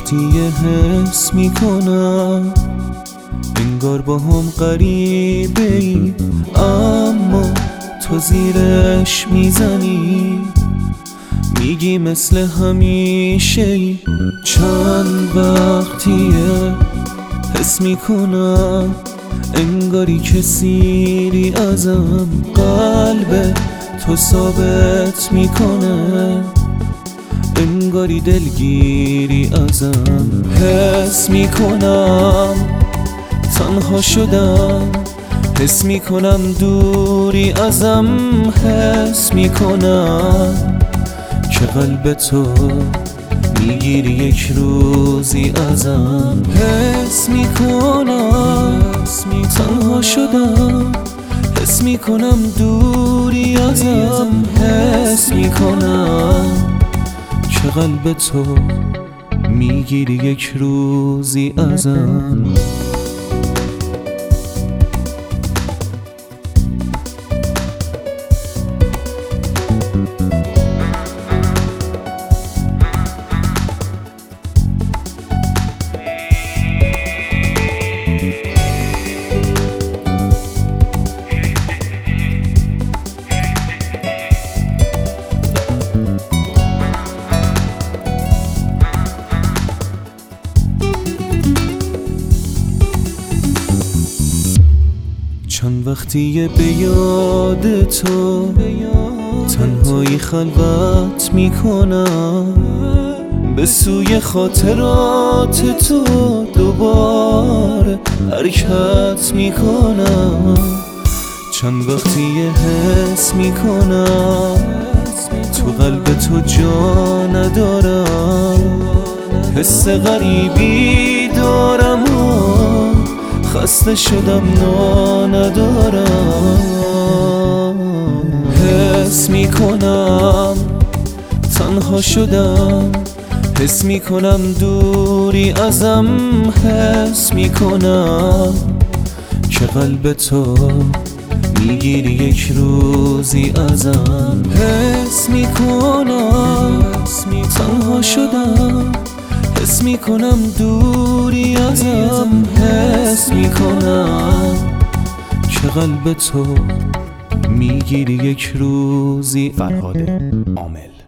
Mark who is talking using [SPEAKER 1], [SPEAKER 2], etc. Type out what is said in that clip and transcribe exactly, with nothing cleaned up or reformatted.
[SPEAKER 1] وقتی یه حس میکنم انگار با هم غریبه ای، اما تو زیرش میزنی، میگی مثل همیشه ای. چند وقتیه حس میکنم انگاری که سیری ازم قلب تو ثابت میکنه، انگاری دلگیری ازم. حس میکنم تنها شدم، حس میکنم دوری ازم، حس میکنم که قلب تو میگیری یک روزی ازم. حس میکنم تنها شدم، حس میکنم دوری ازم، حس میکنم که قلب تو میگیری یک روزی ازم. چند وقتیه به یاد تو تنهایی خلوت میکنم، به سوی خاطرات تو دوباره حرکت میکنم. چند وقتیه حس میکنم تو قلب تو جا ندارم، حس غریبی دارم و خسته شدم نا ندارم. حس میکنم تنها شدم، حس میکنم دوری ازم، حس میکنم که قلب تو میگیری یک روزی ازم. حس میکنم تنها شدم، حس میکنم دوری ازم، حس میکنم که قلب تو میگیری یک روزی.
[SPEAKER 2] فرهاد عامل.